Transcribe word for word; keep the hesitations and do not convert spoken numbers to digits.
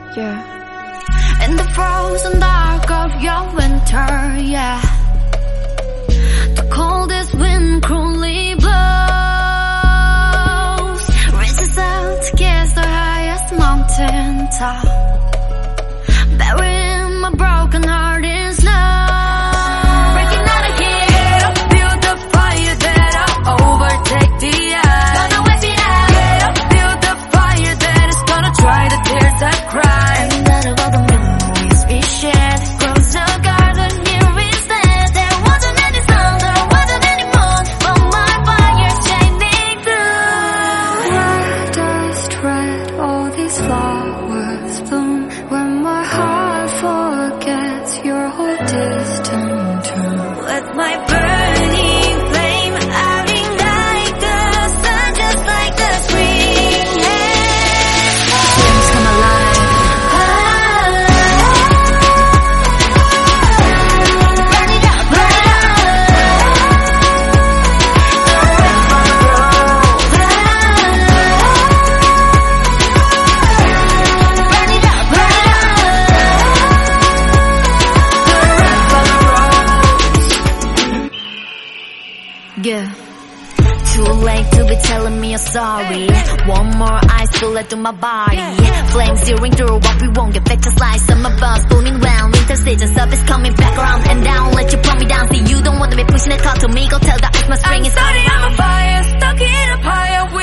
Yeah. In the frozen dark of your winter, yeah. The coldest wind cruelly blows, reaches out to kiss the highest mountain top, burying my broken heart in snow. Breaking out of here, build the fire that I'll overtake the ice. Gonna wait it out, get up, build the fire that is gonna dry the tears I cry. And out of all the memories we shared, grows a garden here instead. There wasn't any sun, there wasn't any moon, but my fire shining through. Where does red all these flowers bloom when my heart forgets your whole distant tune? Let my burning flame out ignite the sun just like the spring. Flames come alive. Burn it up, burn it up. Burn it up, burn it up. Yeah. Too late to be telling me you're sorry. One more ice bullet through my body. Flames searing through what we won't get back. Just like summer buzz booming round. Winter season stuff is coming back around and down. Let you pull me down. See you don't want to be pushing it. Talk to me. Go tell the ice my spring is starting. I'm on fire, stuck in a fire.